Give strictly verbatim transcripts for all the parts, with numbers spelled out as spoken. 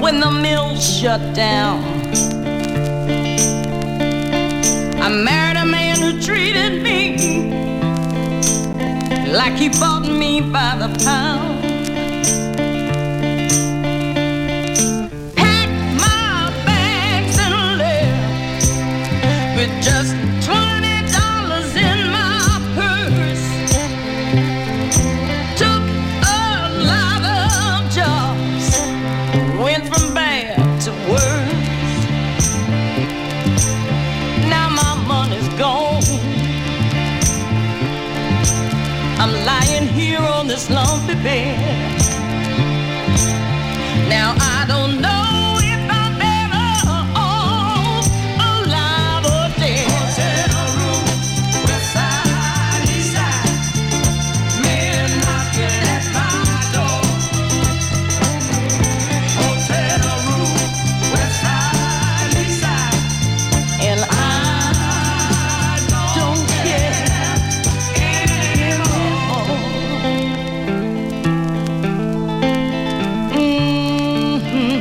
when the mill shut down. I married a man who treated me like he bought me by the pound. Packed my bags and left with just twenty dollars in my purse. Took a lot of jobs, went from bad to worse. Now my money's gone. I'm lying here on this lumpy bed. Now I don't know if I'm better off alive or dead. Hotel room, west side, east side, men knocking at my door. Hotel room, west side, east side, and I don't care anymore. Mhm.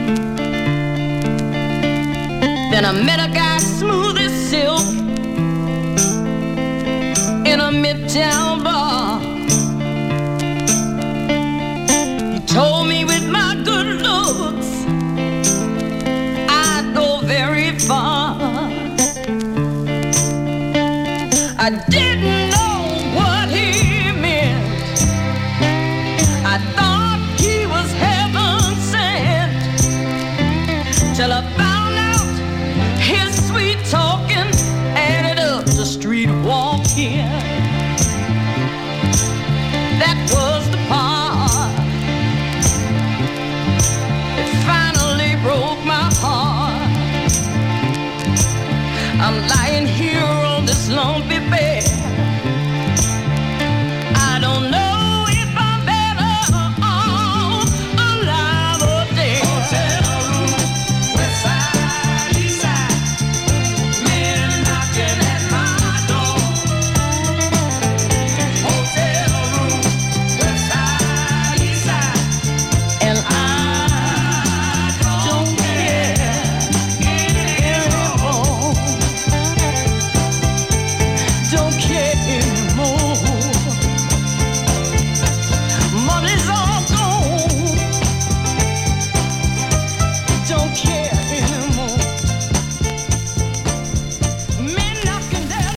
Then I met a guy smooth as silk in a midtown bar. He told me with my good looks I'd go very far. I didn't know what he meant. I thought he was heaven sent till I found